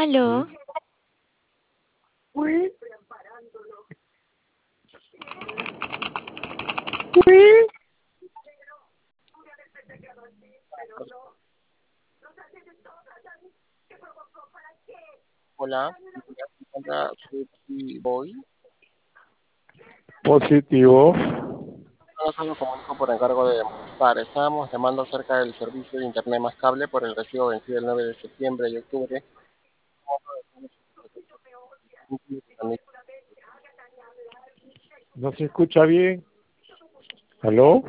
Aló, Sí. Uy, uy. Hola, ¿se encuentra Sweetie Boy? Positivo. No se lo comunico por encargo de Movistar. Estábamos llamando acerca del servicio de Internet más cable por el recibo vencido el 9 de septiembre y octubre. No se escucha bien. ¿Aló?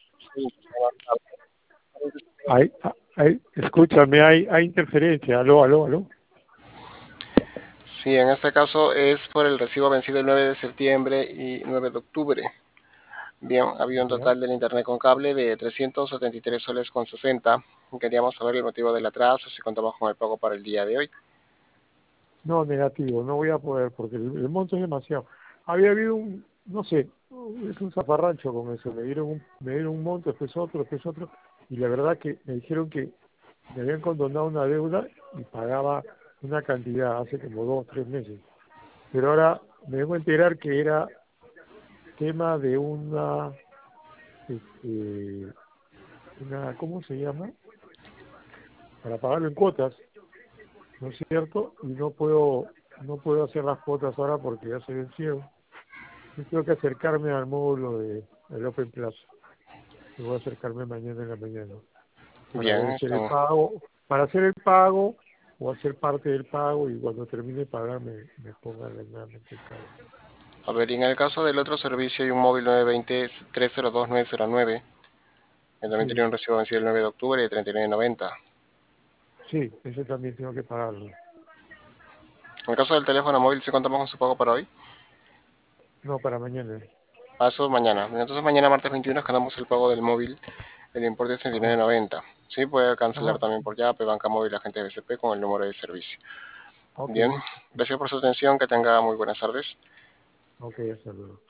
Escúchame, hay interferencia. ¿Aló, aló, aló? Sí, en este caso es por el recibo vencido el 9 de septiembre y 9 de octubre. Bien, había un Ya. total del Internet con cable de 373 soles con 60. Queríamos saber el motivo del atraso, si contamos con el pago para el día de hoy. No, negativo. No voy a poder porque el monto es demasiado. Había habido no sé, es un zafarrancho con eso. Me dieron un monto, después otro, después otro. Y la verdad que me dijeron que me habían condonado una deuda y pagaba una cantidad hace como 2 o 3 meses. Pero ahora me vengo a enterar que era tema de este, ¿cómo se llama? Para pagarlo en cuotas, ¿no es cierto? Y no puedo hacer las cuotas ahora porque ya se vencieron. Yo tengo que acercarme al módulo del Open Plaza. Y voy a acercarme mañana en la mañana para Bien, ver hacer el estamos. pago, para hacer el pago o hacer parte del pago y cuando termine de pagar me ponga legalmente el pago. A ver, y en el caso del otro servicio hay un móvil 920-302-909, que también Sí, tenía un recibo vencido el 9 de octubre de 39,90. sí, ese también tengo que pagarlo. En el caso del teléfono móvil, ¿sí contamos con su pago para hoy? No, para mañana. Eso mañana. Entonces mañana martes 21 ganamos el pago del móvil, el importe es Ajá, 39,90. Sí, puede cancelar ajá, también por Yape, Banca Móvil, agente BCP con el número de servicio. ok, Bien, gracias por su atención, que tenga muy buenas tardes. ok, hasta luego.